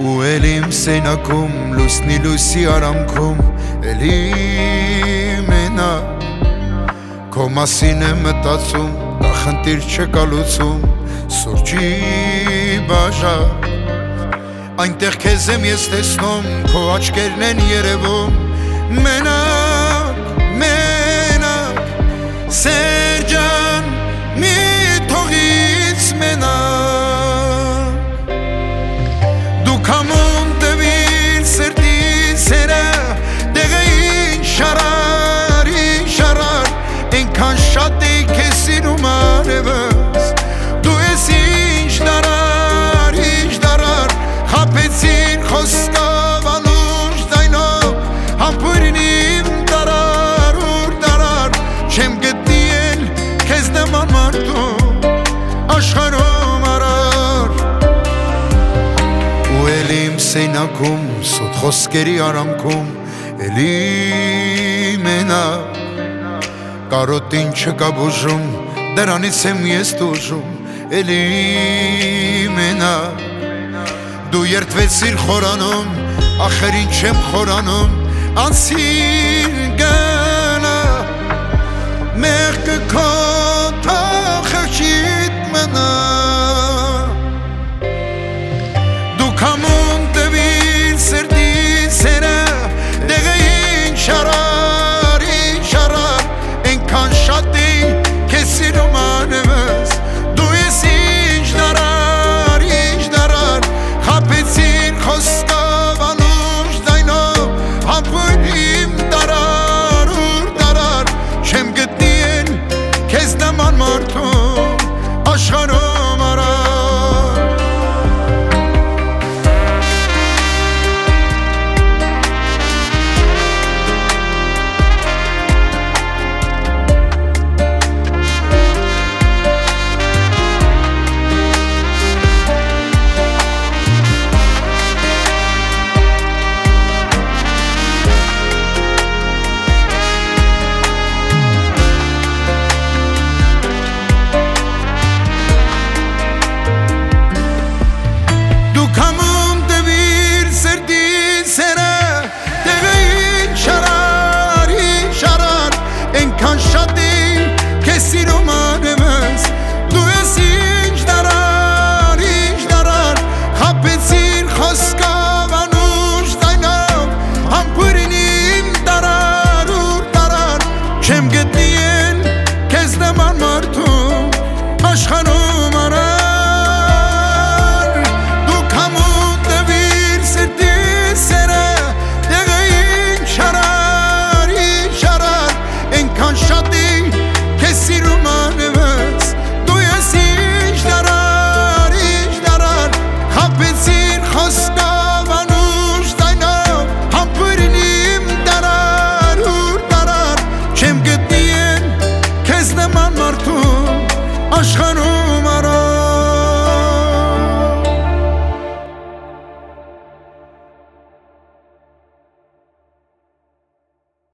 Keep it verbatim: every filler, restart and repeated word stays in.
ու էլ իմ սենակում լուսնի լույսի արանքում էլի մենակ քո մասին եմ մտածում դա խնդիր չկա լուծում սուրճի բաժակ այնտեղ քեզ եմ ես տեսնում քո աչքերն են երևում մենակ մենակ Սերջան մի թողից մենակ դու կամոն տվիր սրտի սերը դեղը ինչ շարար ինչ շարար այնքան շատ էի քեզ սիրում արևս դու ես ինչ դարար ինչ դարար խաբեցին խոսքով անուշ ձայնով համբուրին իմ դարար ուր դարար չեմ գտնել քեզ նման մարդու աշխարհում արար ու էլ իմ սենակում սոտ խոսքերի արանքում էլի մենակ կարոտին չկա բուժում դրանից եմ ես տուժում էլի մենակ դու երդվեցիր խորանում ախր ինչ եմ խորանում անցիր գնա մեղքը քո թախչիտ մնա դու կամոն տվիր սրտի սերը դեղը ինչ շարար ինչ շարար այնքան շատ էի քեզ սիրում անևս դու ես ինչ դարար ինչ դարար խաբեցին խոսքով անուշ ձայնով համբույր իմ դարար ուր դարար չեմ գտնել քեզ նման մարդու աշխարհում արար չեմ գտնել քեզ նման մարդու աշխարհում արար դու կամոն տվիր սրտի սերը դեղը ինչ շարար ինչ շարար այնքան շատ էի քեզ սիրում անևս դու ես ինչ դարար ինչ դարար խաբեցին խոսքով անուշ ձայնով համբուրին իմ դարար ուր դարար չեմ գտնել քեզ նման մարդու աշխարհում